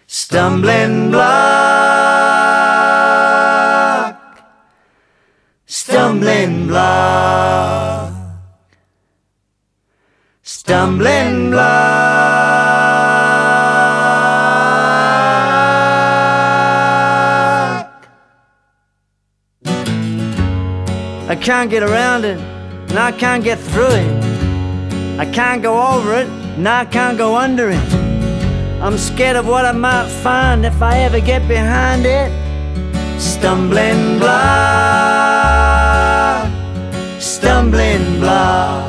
Stumbling block, stumbling block, stumbling block. I can't get around it, and I can't get through it. I can't go over it, and I can't go under it. I'm scared of what I might find if I ever get behind it. Stumbling block, stumbling block,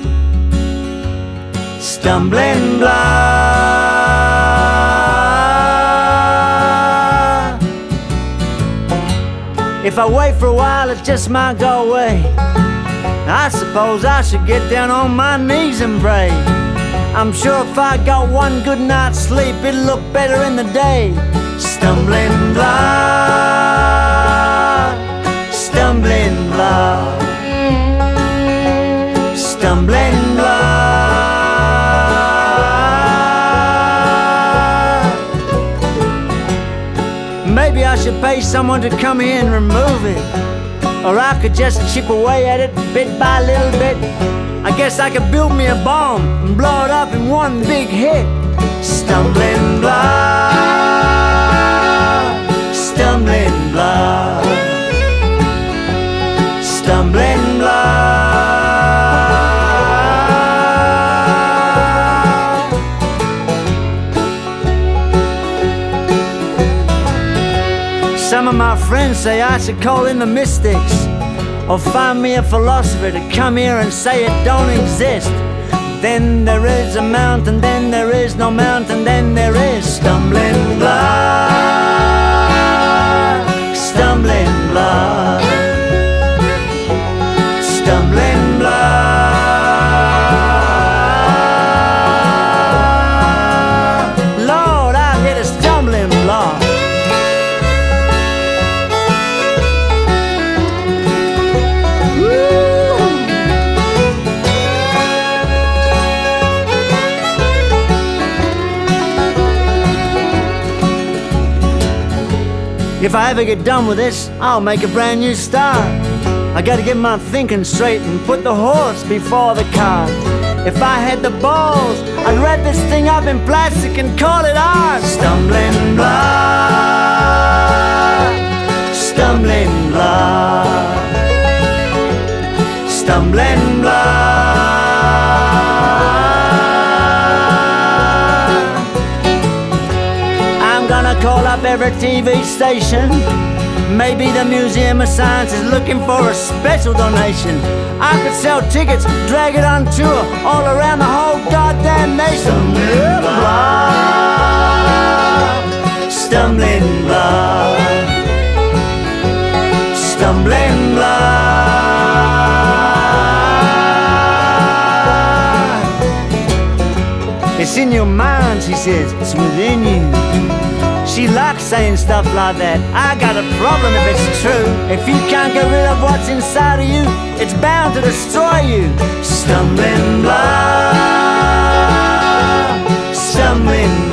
stumbling block. If I wait for a while, it just might go away. I suppose I should get down on my knees and pray. I'm sure if I got one good night's sleep, it'll look better in the day. Stumbling block, stumbling block, stumbling block. Maybe I should pay someone to come here and remove it, or I could just chip away at it bit by little bit. I guess I could build me a bomb and blow it up in one big hit. Stumbling block, stumbling block, stumbling block. Some of my friends say I should call in the mystics, or find me a philosopher to come here and say it don't exist. Then there is a mountain, then there is no mountain, then there is stumbling block, stumbling block, stumbling block. Lord, I hit a stumbling block. If I ever get done with this, I'll make a brand new start. I gotta get my thinking straight and put the horse before the cart. If I had the balls, I'd wrap this thing up in plastic and call it art. Stumbling block, stumbling block, stumbling block. I'm gonna call up every TV station. Maybe the Museum of Science is looking for a special donation. I could sell tickets, drag it on tour all around the whole goddamn nation. Stumbling block, stumbling block, stumbling block. It's in your mind, she says, it's within you. She likes saying stuff like that. I got a problem if it's true. If you can't get rid of what's inside of you, it's bound to destroy you. Stumbling block, stumbling